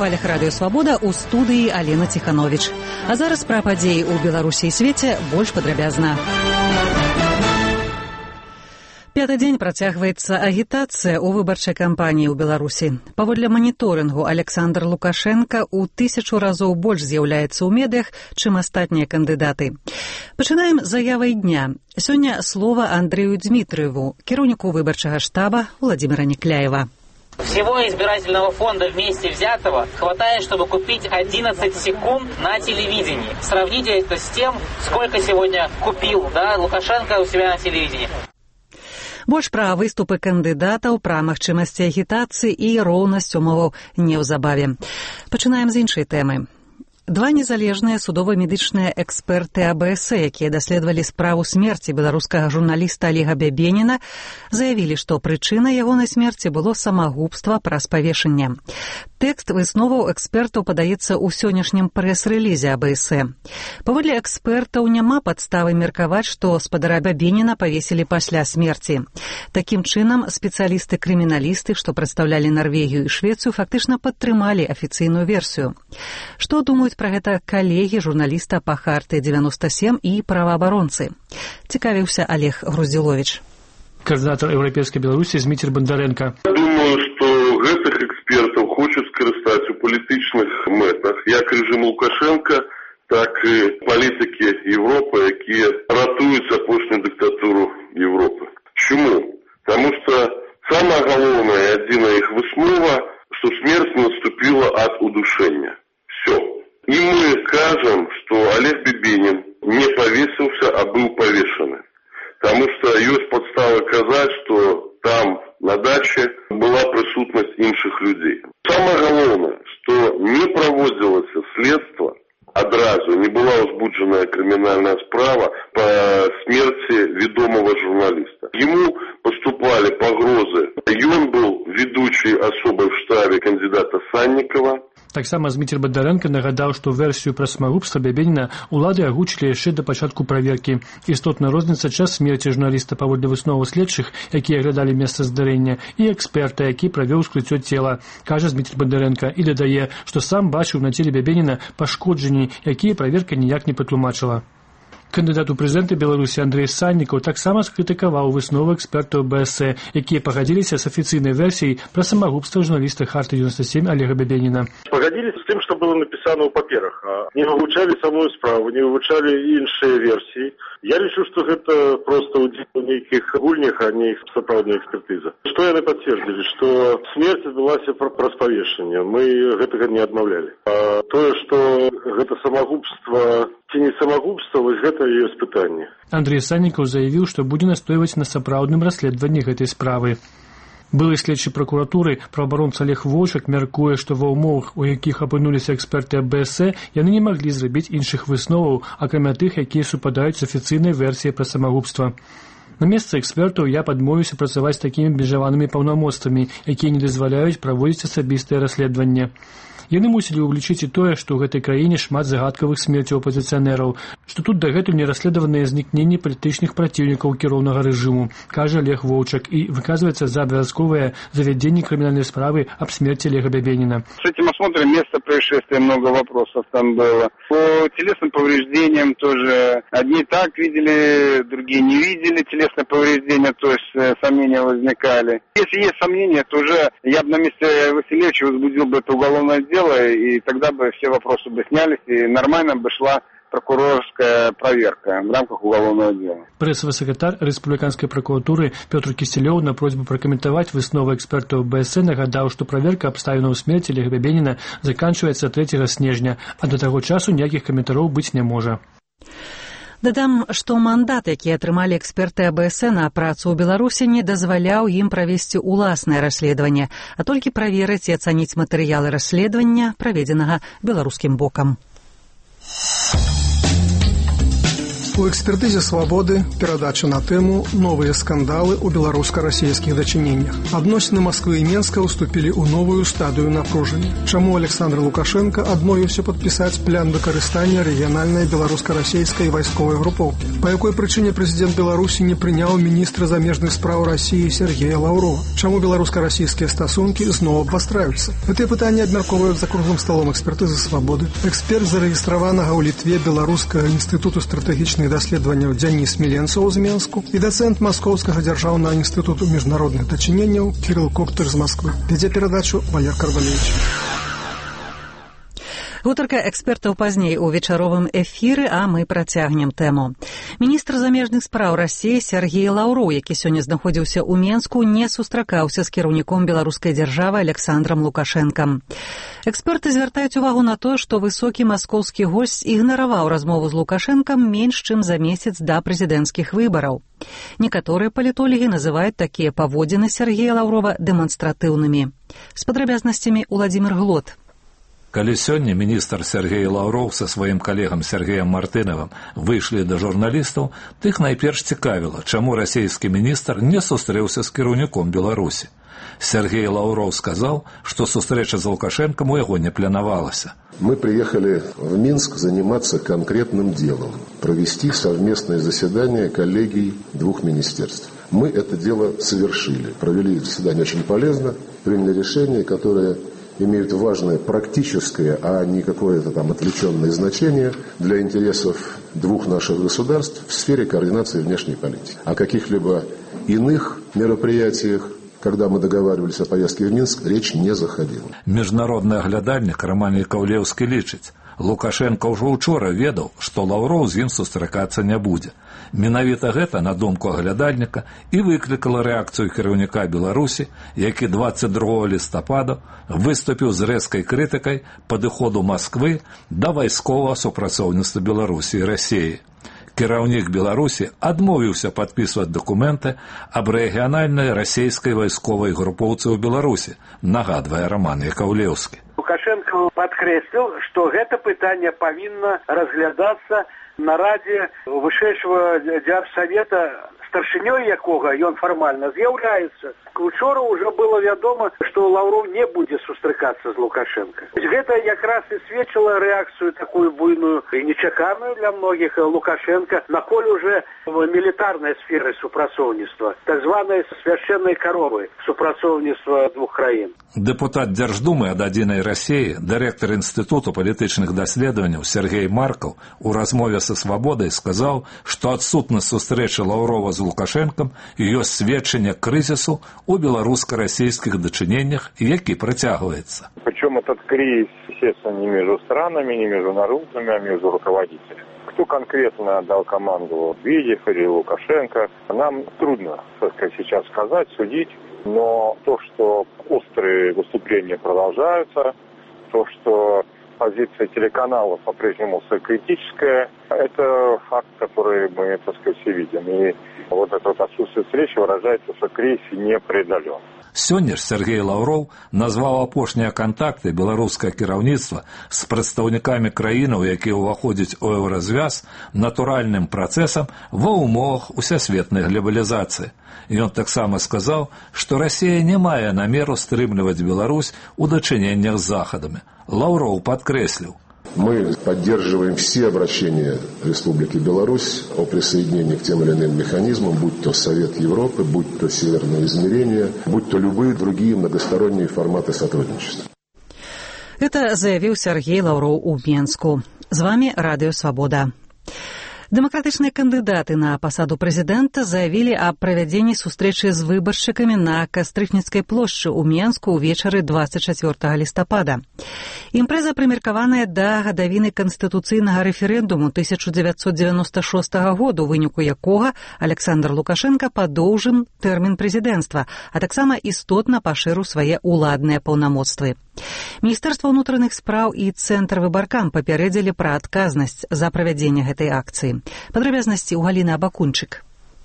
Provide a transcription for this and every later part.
хвалях радыё «Свабода» ў студыі Алена Ціхановіч. А зараз пра падзеі ў Беларусі і свеце больш падрабязна. Пяты дзень працягваецца агітацыя ў выбарчай кампаніі ў Беларусі. Паводле маніторынгу Александр Лукашенка ў 1000 разоў больш з'яўляецца ў медыях, чым астатнія кандыдаты. Пачынаем з заявай дня. Сёння слова Андрею Дмітриеву, кіраўніку выбарчага штаба Владимира Некляева. Всего избирательного фонда вместе взятого хватает, чтобы купить 11 секунд на телевидении. Сравните это с тем, сколько сегодня купил Лукашенко у себя на телевидении. Больш пра выступы кандыдатаў, пра магчымасці агітацыі і роўнасць умоваў неўзабаве. Пачынаем з іншай тэмы. Два незалежныя судова-медычныя эксперты АБС, якія даследавалі справу смерці беларускага журналіста Олега Бябеніна, заявілі, што прычынай ягонай смерці было самагубства праз павешанне. Тэкст высноваў экспертаў падаецца ў сённяшнім прэс-рэлізе АБС. Паводле экспертаў няма падставы меркаваць, што спадара Бябеніна павесілі пасля смерці. Такім чынам, спецыялісты-крыміналісты, што прадстаўлялі Нарвегію і Швецыю, фактычна падтрымалі афіцыйную версію. Што думаюць пра гэта калегі журналіста па Харты 97 і праваабаронцы? Цікавіўся Олег Груздзіловіч. Координатор Европейской Беларуси Дмитрий Бондаренко. Думаю, что гэтых экспертов хочуць скарыстаць у палітычных мэтах, як рэжым Лукашенко, так і палітыкі Европы, якія ратуюць апошнюю дыктатуру Европы. Чему? Потому что самая головная адзіная іх выснова, что смерть наступила от удушения. Все. И мы скажем, что Олег Бябенин не повесился, а был повешен. Потому что есть подстава казать, что там на даче была присутность іншых людей. Самое главное, что не проводилось следство, одразу не была узбуджена криминальная справа по смерти ведомого журналиста. Ему поступали погрозы. И он был ведущей особой в штабе кандидата Санникова. Таксама Дмітрий Бондаренко нагадаў, што версію пра самагубства Бябеніна улады агучылі яшчэ да пачатку праверкі. Істотна розніца час смерці журналіста паводле высноваў следчых, якія аглядалі месца здарэння, і эксперта, які правёў ускрыццё цела, кажа Дмітрий Бондаренко, і дадае, што сам бачыў на целе Бябеніна пашкоджанні, якія праверка ніяк не патлумачыла. Кандыдат у прэзідэнты Беларусі Андрей Саннікаў таксама скрытыкаваў высновы экспертаў БС, якія пагадзіліся з афіцыйнай версіяй пра самагубства журналіста Харты 97 Олега Бябеніна. Пагадзіліся з тым, што было напісана ў паперах, а не вывучалі самую справу, не вывучалі іншыя версіі. Я лічу, што гэта проста ўдзел у нейкіх гульнях, а не сапраўдная экспертыза. Што яны пацвердзілі, што смерць адбылася праз павешанне. Мы гэтага не адмаўлялі. А тое, што гэта самагубства ці не самагубства, вось гэта і ёсць пытанне. Андрей Саннікаў заявіў, што будзе настойваць на сапраўдным расследаванні гэтай справы. Былы следчы пракуратуры праваабаронца Олег Волчак мяркуе, што ва ўмовах, у якіх апынуліся эксперты АБС, яны не маглі зрабіць іншых высноваў, акрамя тых, якія супадаюць з афіцыйнай версіяй пра самагубства. На месцы экспертаў я падмовіўся працаваць з такімі абмежаванымі паўнамоцтвамі, якія не дазваляюць праводзіць асабістае расследаванне. Яны мусілі ўлічыць і тое, што ў гэтай краіне шмат загадкавых смерцяў апазіцыянераў, што тут дагэтуль не расследаваныя знікненні палітычных праціўнікаў кіроўнага рэжыму, кажа Олег Волчак, і выказваецца за абавязковае завядзенне крымінальнай справы аб смерти Олега Бябенина. С этим осмотром места происшествия много вопросов там было. По телесным повреждениям тоже одни так видели, другие не видели телесные повреждения, то есть сомнения возникали. Если есть сомнения, то уже я бы на месте Василевича возбудил бы это уголовное дело, и тогда бы все вопросы бы снялись, и нормально бы шла прокурорская проверка в рамках уголовного дела. Прессовый секретарь Республиканской прокуратуры Петр Кистелёв на просьбу прокомментовать высновы экспертов БС нагадал, что проверка обставинаў смерти Олега Бябеніна заканчивается 3 снежня, а до того часу ніякіх каментараў быць не можа. Дадам, што мандат, які атрымалі эксперты АБС на працу ў Беларусі, не дазваляў ім правесці уласнае расследаванне, а толькі праверыць і ацаніць матэрыялы расследавання, праведзенага беларускім бокам. У экспертызе «Свабоды» перадача на тэму «Новыя скандалы ў беларуска-расійскіх дачыненнях». Адносіны Москвы і Менска ўступілі ў новую стадыю напружання. Чаму Александр Лукашенко адмовіўся падпісаць план выкарыстання рэгіянальнай беларуска-расійскай вайсковай групоўкі? Па якой прычыне прэзідэнт Беларусі не прыняў міністра замежных спраў Расіі Сергея Лаўрова? Чаму беларуска-расійскія стасункі зноў абвастраюцца? Гэтыя пытанні абмяркоўваюць за круглым сталом экспертызы «Свабоды». Эксперт зарэгістраванага ў Літве Беларускага інстытуту стратэгічных даследаванняў Дзяніс Міленцаў з Менску і дацэнт Маскоўскага дзяржаўнага інстытуту міжнародных дачыненняў Кірыл Коптер з Масквы. Вядзе перадачу Валер Карвалевич. Гутарка экспертаў пазней у вечаровым эфіры, а мы працягнем тэму. Міністр замежных спраў Расіі Сергей Лаўроў, які сёння знаходзіўся ў Менску, не сустракаўся з кіраўніком беларускай дзяржавы Александрам Лукашэнкам. Эксперты звяртаюць увагу на тое, што высокі маскоўскі госць ігнараваў размову з Лукашэнкам менш чым за месяц да прэзідэнцкіх выбараў. Некаторыя палітолагі называюць такія паводзіны Сергея Лаўрова дэманстратыўнымі. З падрабязнасцямі Уладзімір Глот. Калі сёння міністр Сергей Лаўроў са сваім калегам Сергеем Мартынавым выйшлі да журналістаў, тых найперш цікавіла, чаму расійскі міністр не сустрэўся з кіраўніком Беларусі. Сергей Лаўроў сказал, что встреча с Лукашенком у его не планировалась. Мы приехали в Минск заниматься конкретным делом, провести совместное заседание коллегий двух министерств. Мы это дело совершили, провели заседание очень полезно, приняли решение, которое имеют важное практическое, а не какое-то там отвлеченное значение для интересов двух наших государств в сфере координации внешней политики. О каких-либо иных мероприятиях, когда мы договаривались о поездке в Минск, речь не заходила. Международный оглядальник Роман Яковлевский лічыць, Лукашенко ўжо учора ведаў, што Лаўроў з ім сустракацца не будзе. Менавіта гэта, на думку аглядальніка, і выклікала рэакцыю кіраўніка Беларусі, які 22 лістапада выступіў з рэзкай крытыкай падыходу Масквы да вайсковага супрацоўніцтва Беларусі і Расіі. Кіраўнік Беларусі адмовіўся падпісваць дакументы аб рэгіянальнай расійскай вайсковай групоўцы ў Беларусі, нагадвае Роман Яковлевскі. Лукашенко падкрэсліў, што гэта пытанне павінна разглядацца на радзе вышэйшага дзяржсавета, старшынёй якога ён фармальна з'яўляецца. Учора ўжо было вядома, што Лаўроў не будзе сустракацца з Лукашенко. Гэта якраз і сведчыла рэакцыю такую буйную і нечаканую для многіх Лукашенко на поле уже мілітарнай сферы супрацоўніцтва, так званай свяшчэннай каровы супрацоўніцтва двух краін. Дэпутат Дзярждумы ад «Адзінай Расіі», дырэктар Інстытуту палітычных даследаванняў Сергей Маркаў у размове са «Свабодай» сказаў, што адсутнасць сустрэчы Лаўрова з Лукашэнкам ёсць сведчанне крызісу у белорусско-российских дочинениях, які притягивается. Причем этот кризис, естественно, не между странами, не между народами, а между руководителями. Кто конкретно дал команду, Медведев или Лукашенко, нам трудно, так сказать, сейчас сказать, судить. Но то, что острые выступления продолжаются, то, что позиция телеканалов по-прежнему критическая, это факт, который мы, так сказать, все видим. И вот это вот отсутствие встречи выражается, что кризис не преодолен. Сёння ж Сергей Лаўроў назваў апошнія кантакты беларускае кіраўніцтва з прадстаўнікамі краінаў, якія ўваходзяць у еўразвяз, натуральным працэсам ва ўмовах усесветнай глобалізацыі. Ён таксама сказаў, што Расія не мае намеру стрымліваць Беларусь у дачыненнях з Захадамі. Лаўроў падкрэсліў: мы поддерживаем все обращения Республики Беларусь о присоединении к тем или иным механизмам, будь то Совет Европы, будь то Северное измерение, будь то любые другие многосторонние форматы сотрудничества. Это заявил Сергей Лаўроў у Менску. З вами Радио Свобода. Дэмакратычныя кандыдаты на пасаду прэзідэнта заявілі аб правядзенні сустрэчы з выбаршчыкамі на Кастрычніцкай плошчы ў Менску ўвечары 24 лістапада. Імпрэза прымеркаваная да гадавіны канстытуцыйнага рэферэндуму 1996 году, у выніку якога Александр Лукашенко падоўжыў тэрмін прэзідэнцтва, а таксама істотна пашырыў свае ўладныя паўнамоцтвы. Міністэрства ўнутраных спраў і Цэнтр выбаркам папярэдзілі пра адказнасць за правядзенне гэтай акцыі. Падрабязнасці ў Галіны Абакунчык.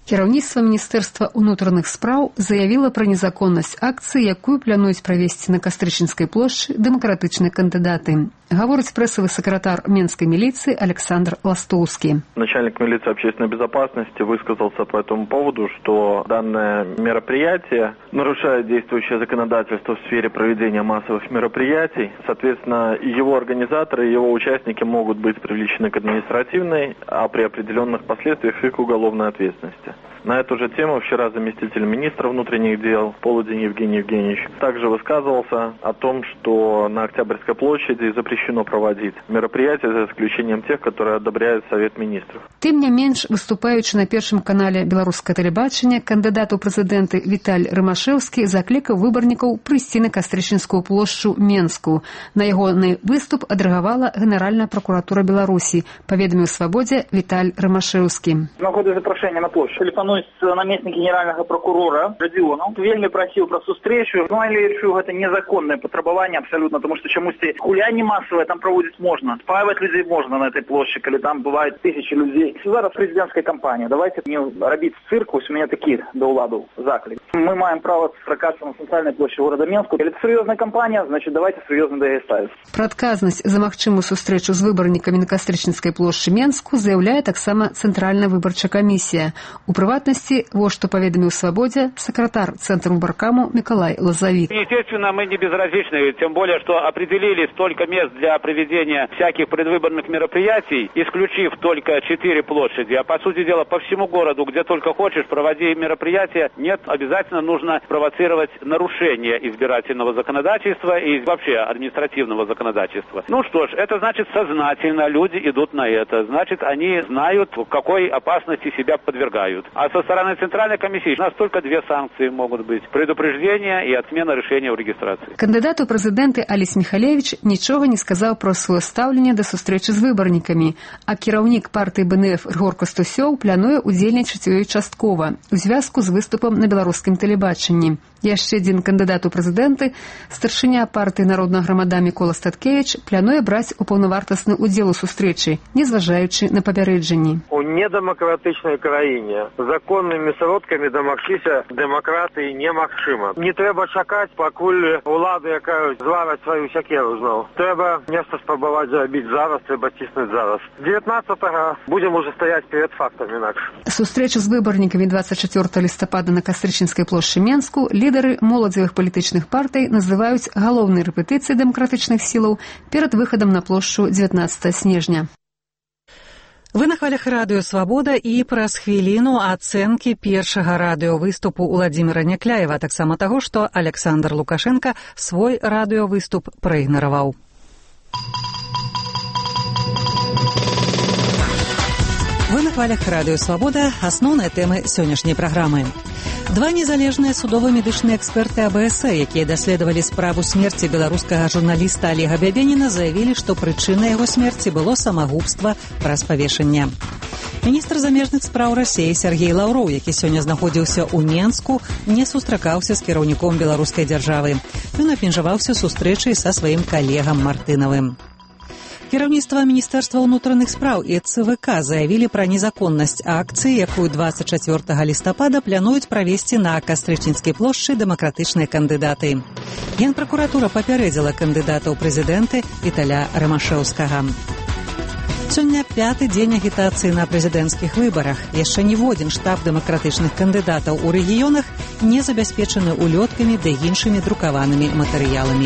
Кіраўніцтва Міністэрства ўнутраных спраў заявіла пра незаконнасць акцыі, якую плануюць правесці на Кастрычніцкай плошчы дэмакратычныя кандыдаты. Гаворыць прэсавы сакратар Менской милиции Александр Ластоўскі. Начальник милиции общественной безопасности высказался по этому поводу, что данное мероприятие нарушает действующее законодательство в сфере проведения массовых мероприятий. Соответственно, его организаторы и его участники могут быть привлечены к административной, а при определенных последствиях и к уголовной ответственности. На эту же тему вчера заместитель министра внутренних дел Полудин Евгений Евгеньевич также высказывался о том, что на Октябрьской площади запрещено проводить мероприятия за исключением тех, которые одобряет Совет министров. Тым не менш, выступаючы на першым канале беларускае тэлебачання, кандыдат у прэзідэнты Віталь Рымашэўскі заклікаў выбарнікаў прыйсці на Кастрычніцкую плошчу Менску. На ягоны выступ адрэагавала Генеральная прокуратура Беларусі, паведаміў Свабодзе Віталь Рымашэўскі. На ходу запрашэння на площадь наместник генерального прокурора Родионов вельми просил про встречу. Ну, я лічу, это незаконное потребование абсолютно, потому что чомусь гуляние массовое там проводить можно, спаивать людей можно на этой площади, когда там бывает тысячи людей. Зараз президентская кампания, давайте не робить цирк, у меня такие до уладу заклик. Мы маем право сракаться на центральной площади города Менску. Если это серьезная кампания, значит давайте серьезно да ставить. Про адказнасць за магчымую сустрэчу з выбарнікамі на Кастрычніцкай плошчы Менску заявляе таксама Цэнтральная выбарчая камісія. У прыватнасці, вот что поведомил Свободе секретарь Центра Выборкаму Миколай Лозовик. Естественно, мы не безразличны, тем более, что определили столько мест для проведения всяких предвыборных мероприятий, исключив только 4 площади. А по сути дела, по всему городу, где только хочешь, проводи мероприятия. Нет, обязательно нужно провоцировать нарушение избирательного законодательства и вообще административного законодательства. Ну что ж, это значит сознательно люди идут на это. Значит, они знают, в какой опасности себя подвергают. А со стороны Центральной комиссии у нас только 2 санкции могут быть. Предупреждение и отмена решения о регистрации. Кандидат у прэзідэнты Алесь Михалевич нічога не сказаў пра сваё стаўленне да сустрэчы з выбарнікамі, а кіраўнік партыі БНФ Рыгор Кастусёў плануе удзельнічаць у ёй часткова у звязку з выступам на беларускім тэлебачанні. Яшчэ адзін кандыдат у прэзідэнты, старшыня партыі Народная грамада Мікола Статкевіч, плануе браць упаўнавартасны ўдзел у сустрэчы, незважаючы на папярэджанні. У недэмакратычнай краіне законнымі сродкамі дамагчыся дэмакратыі немагчыма. Не трэба чакаць, пакуль улады, якая звараць сваю сякеру зноў. Трэба нешта спрабаваць зрабіць зараз, трэба ціснуць зараз. 19-го будзем уже стаяць перед фактамі інакш. Сустрэча з выбарнікамі 24 лістапада на Кастрычніцкай плошчы Менску лідары моладзевых палітычных партый называюць галоўнай рэпетыцыяй дэмакратычных сілаў перад выхадам на плошчу 19 снежня. Вы на хвалях радыё «Свабода» і праз хвіліну ацэнкі першага радыёвыступу Уладзіміра Някляева, таксама таго, што Александр Лукашенко свой радыёвыступ праігнараваў. Вы на хвалях радыё «Свабода», асноўныя тэмы сённяшняй праграмы. 2 незалежныя судова-медычныя эксперты АБС, якія даследавалі справу смерці беларускага журналіста Олега Бябеніна, заявілі, што прычынай яго смерці было самагубства праз павешанне. Міністр замежных спраў Расіі Сергей Лаўроў, які сёння знаходзіўся ў Менску, не сустракаўся з кіраўніком беларускай дзяржавы. Ён абмежаваўся сустрэчай са сваім калегам Мартынавым. Кіраўніцтва Міністэрства ўнутраных спраў і ЦВК заявілі пра незаконнасць акцыі, якую 24 лістапада плануюць правесці на Кастрычніцкай плошчы дэмакратычныя кандыдаты. Генпракуратура папярэдзіла кандыдата ў прэзідэнты Віталя Рымашэўскага. Сёння 5-й дзень агітацыі на прэзідэнцкіх выбарах. Яшчэ ніводзін штаб дэмакратычных кандыдатаў у рэгіёнах не забяспечаны улёткамі ды іншымі друкаванымі матэрыяламі.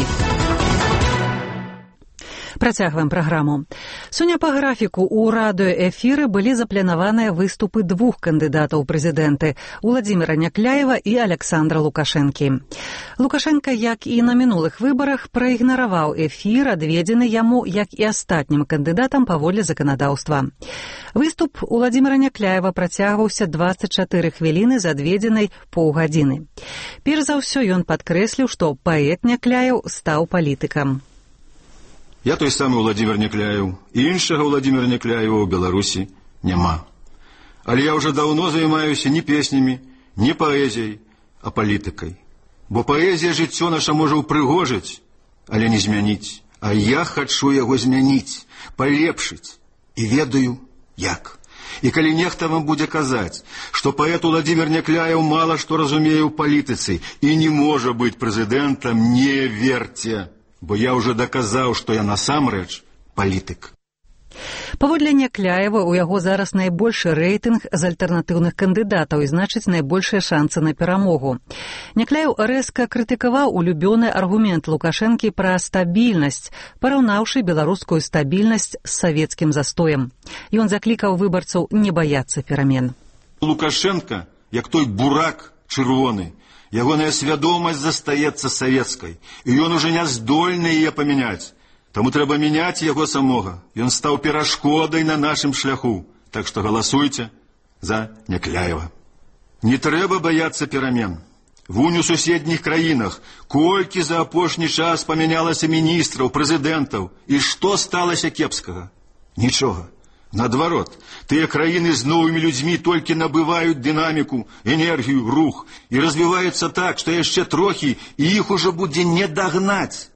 Працягваем праграму. Сёння па графіку ў радыёэфіры былі запланаваныя выступы 2 кандыдатаў у прэзідэнты – Уладзіміра Някляева і Александра Лукашэнкі. Лукашенка, як і на мінулых выбарах, праігнараваў эфір, адведзены яму, як і астатнім кандыдатам паводле заканадаўства. Выступ Уладзіміра Някляева працягваўся 24 хвіліны з адведзенай паўгадзіны. Перш за ўсё ён падкрэсліў, што паэт Някляеў стаў палітыкам. Я той самы Уладзімір Някляеў, і іншага Уладзіміра Някляева ў Беларусі няма. Але я ўжо даўно займаюся не песнямі, не паэзіяй, а палітыкай. Бо паэзія жыццё наша можа ўпрыгожыць, але не змяніць. А я хачу яго змяніць, палепшыць. І ведаю, як. И коли нехта вам будет казать, что поэт Владимир Някляев мало что разумеет в политике и не может быть президентом, не верьте, бо я уже доказал, что я насамрэч политик. Паводле Някляева, у яго зараз найбольшы рэйтынг з альтэрнатыўных кандыдатаў і, значыць, найбольшыя шансы на перамогу. Някляев рэзка крытыкаваў улюбёны аргумент Лукашэнкі пра стабільнасць, параўнаўшы беларускую стабільнасць з савецкім застоем. Ён заклікаў выбарцаў не баяцца перамен. Лукашенко, як той бурак чырвоны, ягоная свядомасць застаецца савецкай, і ён уже не здольны яе памяняць. Таму трэба мяняць яго самога. Ён стаў перашкодай на нашым шляху. Так што галасуйце за Някляева. Не трэба баяцца перамен. Вунь у суседніх краінах колькі за апошні час памянялася міністраў, прэзідэнтаў. І што сталася кепскага? Нічога. Наадварот, тыя краіны з новымі людзьмі толькі набываюць дынаміку, энергію, рух і развіваюцца так, што яшчэ трохі і іх ужо будзе не дагнаць.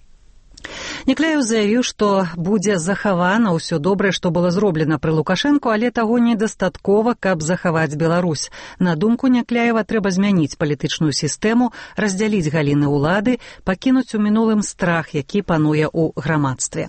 Някляев заявіў, што будзе захавана ўсё добрае, што было зроблена пры Лукашэнку, але таго недастаткова, каб захаваць Беларусь. На думку Някляева, трэба змяніць палітычную сістэму, раздзяліць галіны ўлады, пакінуць у мінулым страх, які пануе ў грамадстве.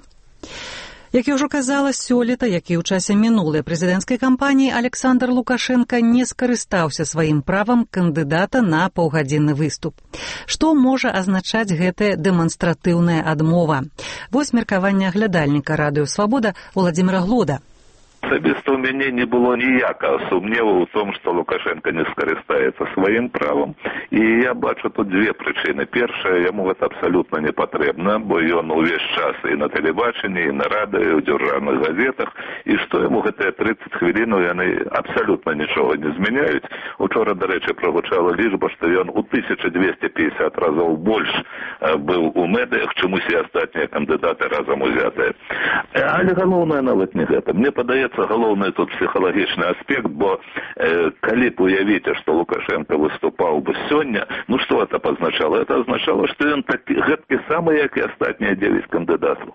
Як я ўжо казала, сёлета, як і ў часе мінулай прэзідэнцкай кампаніі, Александр Лукашенка не скарыстаўся сваім правам кандыдата на паўгадзінны выступ. Што можа азначаць гэтая дэманстратыўная адмова? Вось меркаванне глядальніка радыё «Свабода» Владзіміра Глода. Асабіста ў мяне не было ніякага сумневу ў том, што Лукашенко не скарыстаецца сваім правам. І я бачу тут две прычыны. Першая, яму гэта абсалютна не патрэбна, бо ён увесь час і на тэлебачанні, і на радыё, і ў дзяржаўных газетах, і што яму гэтыя 30 хвілінаў, яны абсалютна нічога не змяняюць. Учора, дарэчы, прагучала лічба, што ён у 1250 разоў больш быў у медыях, чым усе астатнія кандыдаты разам узятыя. Але галоўнае нават не гэта. Мне падаецца, галоўны тут псіхалагічны аспект, бо калі б уявіце, што Лукашенко выступаў бы сёння, ну што это пазначало? Это азначало, што ён гэткі самы, як і астатнія 9 кандыдатаў.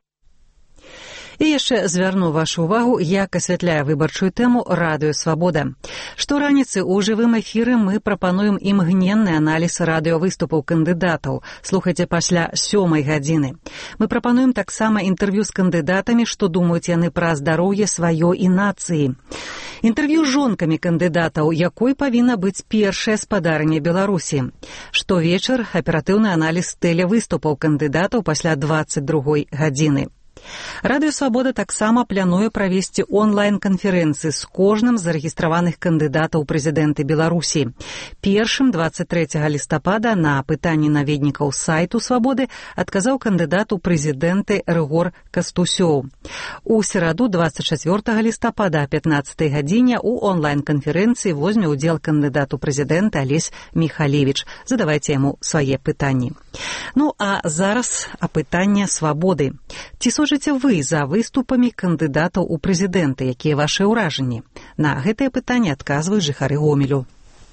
І яшчэ звярну вашу ўвагу, як асвятляе выбарчую тэму радыё «Свабода». Штораніцы ў жывым эфіры мы прапануем імгненны аналіз радыёвыступаў кандыдатаў. Слухайце пасля 7 гадзіны. Мы прапануем таксама інтэрв'ю з кандыдатамі, што думаюць яны пра здароўе сваё і нацыі. Інтэрв'ю з жонкамі кандыдатаў, якой павінна быць першая спадарня Беларусі. Штовечар аператыўны аналіз тэлевыступаў кандыдатаў пасля 22 гадзіны. Радыё «Свабода» таксама плануе правесці онлайн-канферэнцыі з кожным з зарэгістраваных кандыдатаў прэзідэнты Беларусі. Першым 23 лістапада на пытанні наведнікаў сайту «Свабоды» адказаў кандыдат у прэзідэнты Рыгор Кастусёў. У сераду 24 лістапада о 15 гадзіне у онлайн-канферэнцыі возьме ўдзел кандыдат у прэзідэнты Алесь Міхалевіч. Задавайце яму свае пытанні. Ну, а зараз апытанне «Свабоды». Ці сочыце вы за выступамі кандыдатаў у прэзідэнты? Якія ваши ўражанні? На гэтае пытанне адказваюць жыхары Гомелю.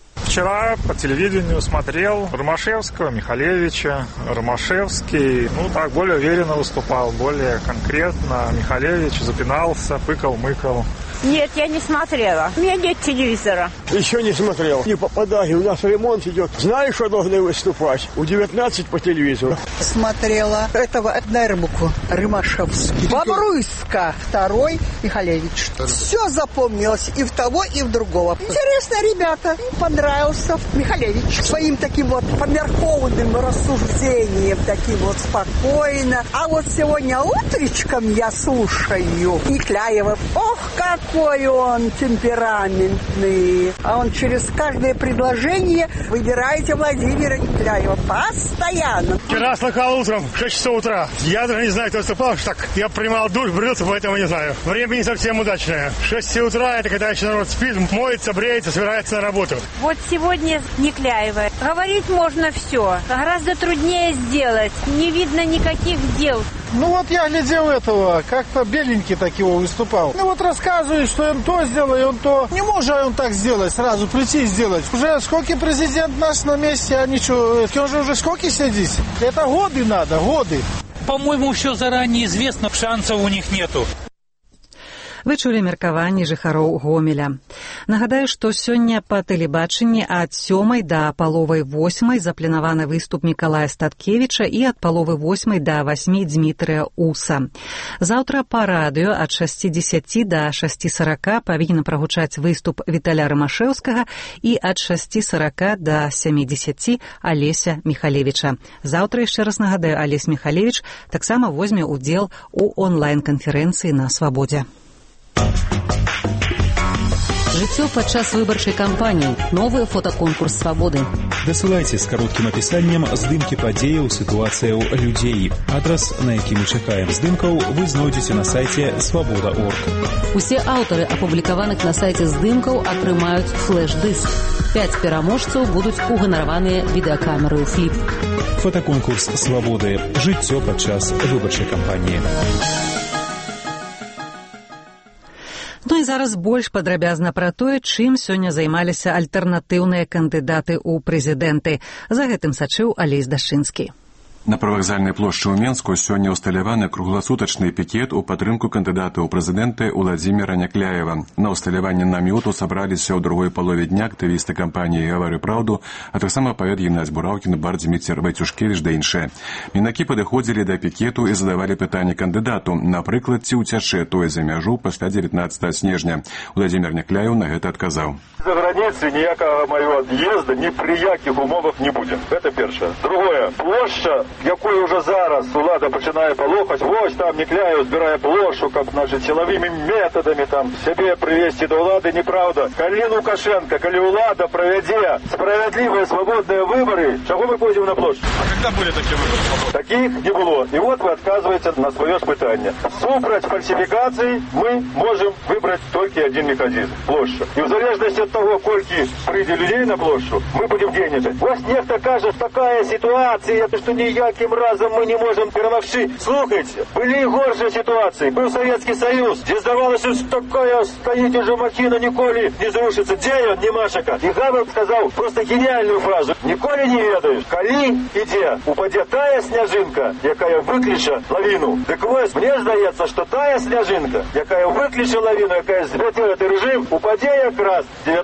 Вчера по телевидению смотрел Ромашевского, Михалевича. Ромашевский, так, более уверенно выступал, более конкретно. Михалевич запинался, пыкал-мыкал. Нет, я не смотрела. У меня нет телевизора. Еще не смотрел. Не попадаю. У нас ремонт идет. Знаешь, что должны выступать? У 19 по телевизору. Смотрела этого Нербуку, Ромашевский. Бобруйска. Второй Михалевич. Все запомнилось и в того, и в другого. Интересно, ребята. Понравился Михалевич. Своим таким вот померкованным рассуждением, таким вот спокойно. А вот сегодня утречком я слушаю Някляева. Ох, какой он темпераментный. А он через каждое предложение выбираете Владимира Някляева. Постоянно. Вчера слыхал утром, в 6 часов утра. Я даже не знаю, кто выступал. Так, я принимал душ, брился, поэтому не знаю. Время не совсем удачное. 6 утра, это когда еще народ спит, моется, бреется, собирается на работу. Вот сегодня Някляева. Говорить можно все. Гораздо труднее сделать. Не видно никаких дел. Я глядел этого, как-то беленький так его выступал. Рассказывает, что он то сделал, и он то. Не может он так сделать, сразу прийти и сделать. Уже сколько президент наш на месте, а ничего, он же уже сколько сидит? Это годы надо, годы. По-моему, все заранее известно, шансов у них нету. Вы чулі меркаванні жыхароў Гомеля. Нагадаю, што сёння па тэлебачанні ад 7 да паловы 8 запланаваны выступ Мікалая Статкевіча і ад паловы 8 да 8 Дзмітрыя Уса. Заўтра па радыё ад 6:10 да 6:40 павінен прагучаць выступ Віталя Рамашэўскага і ад 6:40 да 7:10 Алеся Міхалевіча. Заўтра, яшчэ раз нагадаю, Алесь Міхалевіч таксама возьме ўдзел у онлайн-канферэнцыі на Свабодзе. Жыццё падчас выбарчай кампаніі. Новы фотаконкурс «Свабоды». Дасылайце з кароткім апісаннем здымкі падзеяў, сітуацыяў, людзей. Адрас, на які мы чакаем здымкаў, вы знойдзеце на сайце «Свабода.орг». Усе аўтары апублікаваных на сайце здымкаў атрымаюць флэш-дыск. 5 пераможцаў будуць уганараваныя відэакамерою «Фліп». Фотаконкурс «Свабоды». Жыццё падчас выбарчай кампаніі. Ну і зараз больш падрабязна пра тое, чым сёння займаліся альтэрнатыўныя кандыдаты ў прэзідэнты. За гэтым сачыў Алесь Дашчынскі. На прывакзальнай плошчы ў Менску сёння ўсталяваны кругласутачны пікет у падтрымку кандыдата ў прэзідэнты Уладзіміра Някляева. На ўсталяванне намёту сабраліся ў другой палове дня актывісты кампаніі «Гавары праўду», а таксама паэт Геннадзь Бураўкін, бар Дзміцер Вайцюшкевіч да іншыя. Мінакі падыходзілі да пікету і задавалі пытанні кандыдату. Напрыклад, ці ўцячэ той за мяжу пасля 19 снежня. Уладзімір Някляеў на гэта адказаў. За граніцы ніякага майго ад'езда ні пры якіх умовах не будзе. Гэта першае. Другое. Плошча, якую ўжо зараз улада пачынае палохаць, вось там Някляеў збірае плошчу, каб, значыць, сілавымі метадамі там сябе прывесці да ўлады, неправда. Калі Лукашенко, калі ўлада правядзе справядлівыя свабодныя выбары, чаго мы пойдзем на плошчу? А когда былі такія выбары? Такіх не было. І вот вы адказваеце на сваё пытанне. Супраць фальсіфікацыі мы можем выбраць толькі адзін механізм – плошча. І ў залежнасці ад того, колькі прыйдзе людзей на плошчу, мы будем дзейнічаць. Вось нехта кажа, такая ситуация, что ніяким разом мы не можем перамагчы. Слухайте, были и горшие ситуации. Был Советский Союз, где здавалось, что такая стоит уже махина, ніколі не зрушится. Где он, Немашака? И Гавел сказал просто гениальную фразу. Ніколі не ведаешь, калі и где упадет тая сняжинка, якая выключа лавину. Так вот, мне здаецца, что тая сняжинка, якая выключа лавину, якая звятила этот режим, упадзе якраз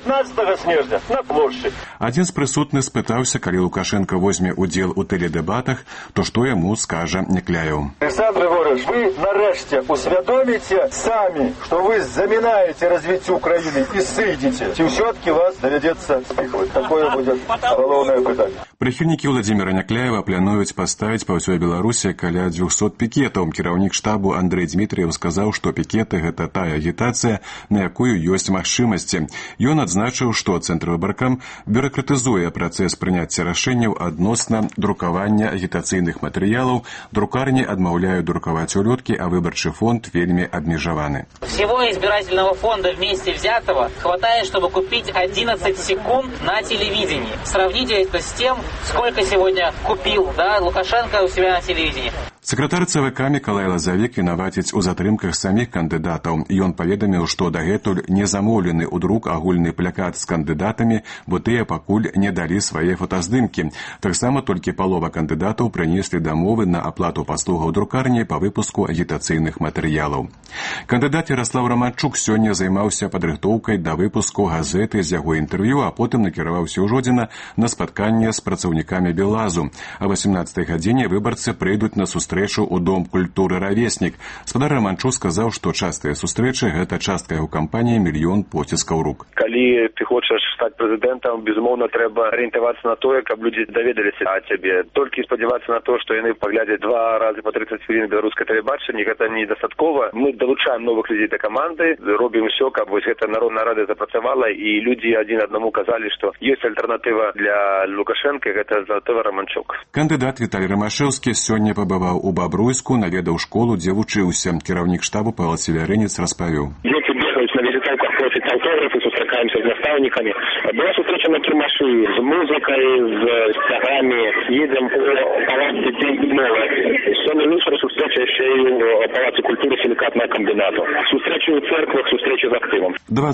19 снежня на плошчы. Адзін з прысутных спытаўся, калі Лукашенко возьме удзел у тэледэбатах, то што яму скажа Някляеў. Александр Григорьевич, вы нарэшце усвядоміце самі, што вы замінаеце развіццю Украіны і сыдзеце. Ці ўсё-таки вас давядзецца спіхваць? Такое будзе галоўнае пытанне. Прыхільнікі Уладзіміра Някляева плануюць паставіць па ўсёй Беларусі каля 200 пікетаў. Кіраўнік штабу Андрэй Дзмітрыеў сказаў, што пікеты – гэта тая агітацыя, на якую ёсць магчымасці. Ён адзначыў, што Цэнтрвыбаркам бюракратызуе працэс прыняцця рашэнняў адносна друкавання агітацыйных матэрыялаў, друкарні адмаўляюць друкаваць улёткі, а выбарчы фонд вельмі абмежаваны. Всего избирательного фонда вместе взятого хватает, чтобы купить 11 секунд на телевидении. Сравните это с тем, сколько сегодня купил Лукашенко у себя на телевидении. Сакратар ЦВК Мікалай Лазавік вінаваціць у затрымках саміх кандыдатаў. Ён паведаміў, што дагэтуль не замоўлены ў друк агульны плакат з кандыдатамі, бо тыя пакуль не далі свае фотаздымкі. Таксама толькі палова кандыдатаў прынеслі дамовы на аплату паслугаў друкарні па выпуску агітацыйных матэрыялаў. Кандыдат Ярослав Романчук сёння займаўся падрыхтоўкай да выпуску газеты з яго інтэрв'ю, а потым накіраваўся ў Жодзіна на спатканне з працаўнікамі Белазу. А 18-й гадзіне выбарцы прыйдуць на сустрэчу у Дом культуры «Равеснік». Спадар Романчук сказаў, што частыя сустрэчы – гэта частка яго кампаніі «Мільён поціскаў рук». Калі ты хочаш стаць прэзідэнтам, безумоўна, трэба арыентавацца на тое, каб людзі даведаліся о цябе. Толькі спадзявацца на то, што яны паглядзяць 2 разы по 30 хвілін беларускае тэлебачанне, гэта недастаткова. Мы далучаем новых людзей да каманды, робім усё, каб вось гэта народная рада запрацавала, і людзі адзін аднаму казалі, што ёсць альтэрнатыва для Лукашенка, гэта альтэрнатыва Романчук. Кандыдат Віталій Рамашэўскі сёння пабываў у Бабруйску, наведаў школу, дзе вучыўся. Кіраўнік штабу Павел Севярынец распавёў. Дзеці бегаюць на візітаўках, просяць аўтографы, сустракаемся з настаўнікамі. Была сустрэча на кірмашы з музыкай, з сцягамі, едзем у палац дзяцей і моладзі. Сёння вечар сустрэча яшчэ і ў палацы культуры сілікатнага камбінату. Сустрэчы ў церквах, сустрэчы з актывам.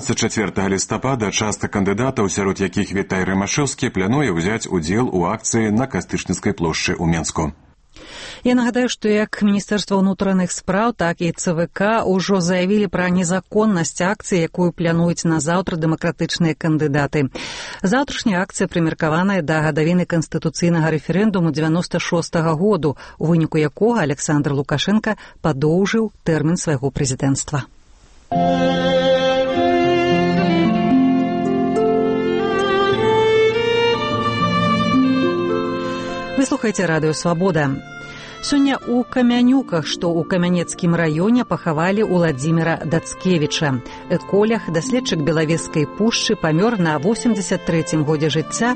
24 лістапада частка кандыдатаў, сярод якіх Віталій Рамашэўскі, плануе ўзяць удзел у акцыі на Кастычніцкай плошчы ў Менску. Я нагадаю, што як Міністэрства ўнутраных спраў, так і ЦВК ўжо заявілі пра незаконнасць акцыі, якую плануюць на заўтра дэмакратычныя кандыдаты. Заўтрашняя акцыя прымеркаваная да гадавіны канстытуцыйнага рэферэндуму 96-го году, у выніку якога Александр Лукашенко падоўжыў тэрмін свайго прэзідэнцтва. Вы слухаеце радыё «Свабода». Сёння ў Камянюках, што ў Камянецкім раёне, пахавалі Уладзіміра Дацкевіча. Эколог, даследчык Белавежскай пушчы, памёр на 83-м годзе жыцця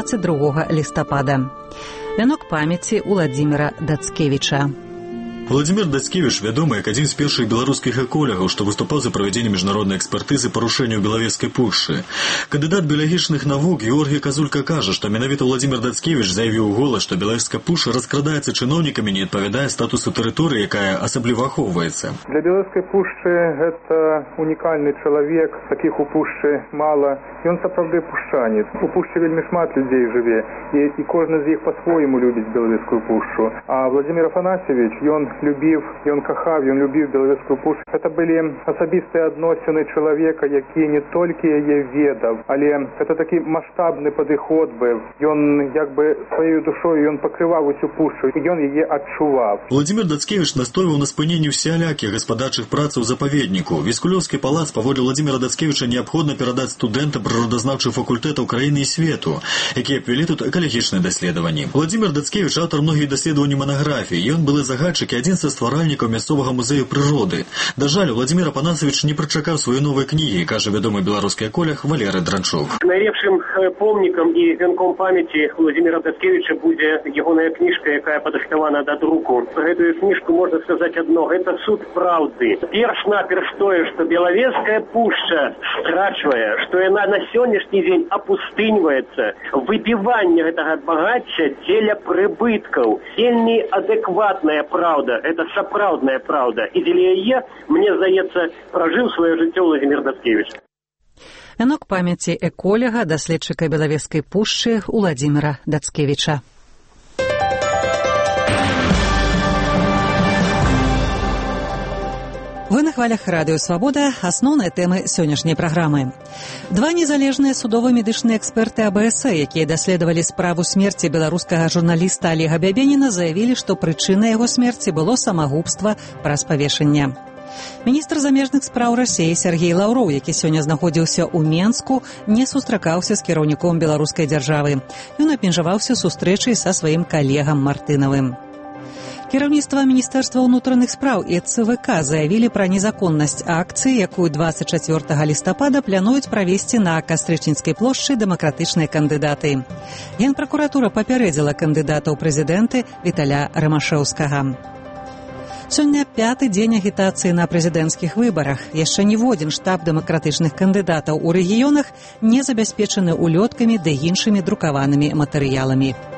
22 лістапада. Вянок памяці Уладзіміра Дацкевіча. Владимир Дацкевич вядомы як адзін з першых беларускіх эколягаў, што выступаў за правядзенне міжнароднай экспертызы парушэнняў Белавежскай пушчы. Кандыдат біялагічных навук Георгій Казулька кажа, што менавіта Владимир Дацкевич заявіў голас, што Белавежская пушча раскрадаецца чыноўнікамі, не адпавядае статусу тэрыторыі, якая асабліва ахоўваецца. Для Белавежскай пушчы гэта унікальны чалавек, такіх у пушчы мала. Ён сапраўды пушчанец. У пушчы вельмі шмат людзей жыве, і кожны з іх па-свойму любіць Белавежскую пушчу. А Владимир Афанасьевич, ён любіў, ён кахаў, ён любіў Белавежскую пушчу. Гэта былі асабістыя адносіны чалавека, які не толькі яе ведаў, але гэта такі маштабны падыход быў. Ён як бы сваёй душою ён пакрываў усю пушчу, і ён яе адчуваў. Владимир Дацкевич настойваў на спыненні усялякіх гаспадарчых працаў запаведніку. Віскулёўскі палац паводле Владимира Дацкевича неабходна перадаць студэнтам прыродазнаўчых факультэтаў краіны і свету, якія правялі тут экалагічныя даследаванні. Владимир Дацкевич аўтар многіх даследаванняў монографій. Ён былы загадчык і адзін са стваральнікаў мясцовага музею прыроды. Да жаль, Владимир Апанасович не прычакаў сваёй новай кнігі, кажа вядомы беларускі эколог Валерый Дранчук. Найлепшым помнікам і вянком памяці Владимира Дацкевича будзе ягоная кніжка, якая падрыхтавана да друку. Гэтую кніжку можна сказаць адно, гэта суд праўды. Перш-наперш тое, што Белавежская пушча страчвае, што яна на сённяшні дзень апустыньваецца. Выбіванне гэтага багацця дзеля прыбыткаў. Вельмі адэкватная праўда, это сапраўдная праўда. І дзеля яе, мне здаецца, пражыў сваё жыццё Владимир Дацкевич. Вянок памяці эколага, даследчыка Белавежскай пушчы Уладзіміра Дацкевіча. Вы на хвалях радыё «Свабода» асноўныя тэмы сённяшняй праграмы. Два незалежныя судова-медычныя эксперты АБС, якія даследавалі справу смерці беларускага журналіста Олега Бябеніна, заявілі, што прычынай яго смерці было самагубства праз павешанне. Міністр замежных спраў Расіі Сергей Лаўроў, які сёння знаходзіўся ў Менску, не сустракаўся з кіраўніком беларускай дзяржавы. Ён абмежаваўся сустрэчай са сваім калегам Мартынавым. Кіраўніцтва Міністэрства ўнутраных спраў і ЦВК заявілі пра незаконнасць акцыі, якую 24 лістапада плануюць правесці на Кастрычніцкай плошчы дэмакратычныя кандыдаты. Генпракуратура папярэдзіла кандыдата ў прэзідэнты Віталя Рымашэўскага. Сёння 5-ты дзень агітацыі на прэзідэнцкіх выбарах. Яшчэ ніводзін штаб дэмакратычных кандыдатаў у рэгіёнах не забяспечаны улёткамі ды іншымі друкаванымі матэрыяламі.